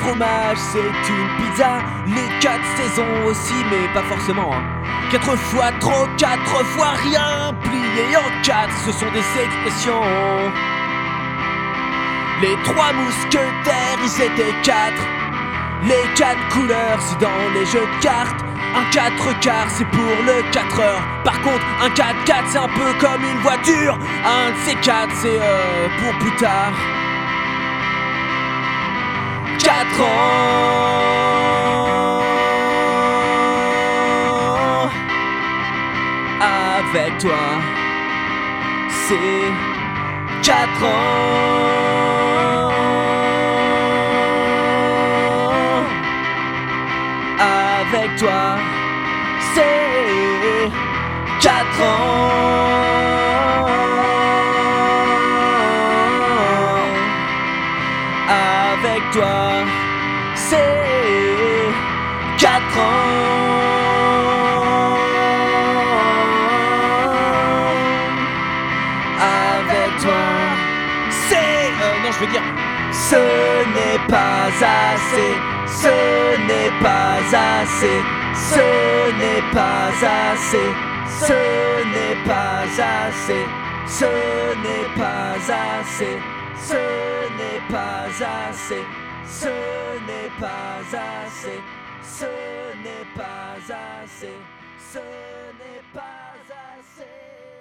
fromage c'est une pizza, les 4 saisons aussi mais pas forcément 4 fois trop, 4 fois rien, plié en 4, ce sont des expressions. Les 3 mousquetaires ils étaient 4, les 4 couleurs c'est dans les jeux de cartes. Un 4 quarts c'est pour le 4 heures. Par contre un 4x4 c'est un peu comme une voiture. Un de ces 4 c'est pour plus tard. 4 ans avec toi, c'est 4 ans avec toi, c'est 4 ans avec toi, c'est 4 ans avec toi, c'est non je veux dire ce n'est pas assez, ce n'est pas assez, ce n'est pas assez, ce n'est pas assez, ce n'est pas assez, ce n'est pas assez, ce n'est pas assez, ce n'est pas assez, ce n'est pas assez.